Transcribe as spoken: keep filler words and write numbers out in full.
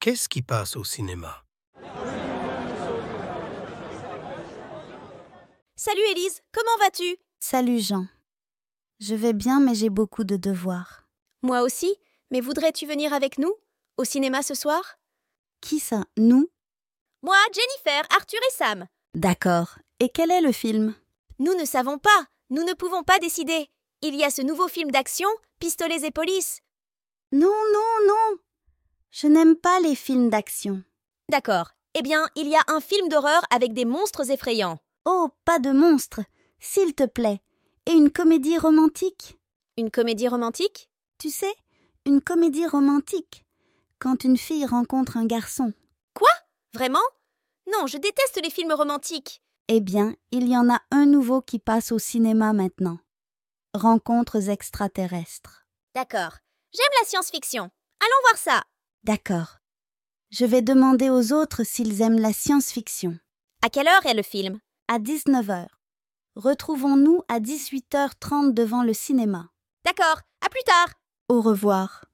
Qu'est-ce qui passe au cinéma? Salut Élise, comment vas-tu? Salut Jean. Je vais bien mais j'ai beaucoup de devoirs. Moi aussi, mais voudrais-tu venir avec nous? Au cinéma ce soir? Qui ça? Nous? Moi, Jennifer, Arthur et Sam. D'accord. Et quel est le film? Nous ne savons pas, nous ne pouvons pas décider. Il y a ce nouveau film d'action, Pistolets et police. Non, non, non. Je n'aime pas les films d'action. D'accord. Eh bien, il y a un film d'horreur avec des monstres effrayants. Oh, pas de monstres, s'il te plaît. Et une comédie romantique? Une comédie romantique? Tu sais, une comédie romantique. Quand une fille rencontre un garçon. Quoi? Vraiment? Non, je déteste les films romantiques. Eh bien, il y en a un nouveau qui passe au cinéma maintenant. Rencontres extraterrestres. D'accord. J'aime la science-fiction. Allons voir ça. D'accord. Je vais demander aux autres s'ils aiment la science-fiction. À quelle heure est le film? À dix-neuf heures. Retrouvons-nous à dix-huit heures trente devant le cinéma. D'accord. À plus tard. Au revoir.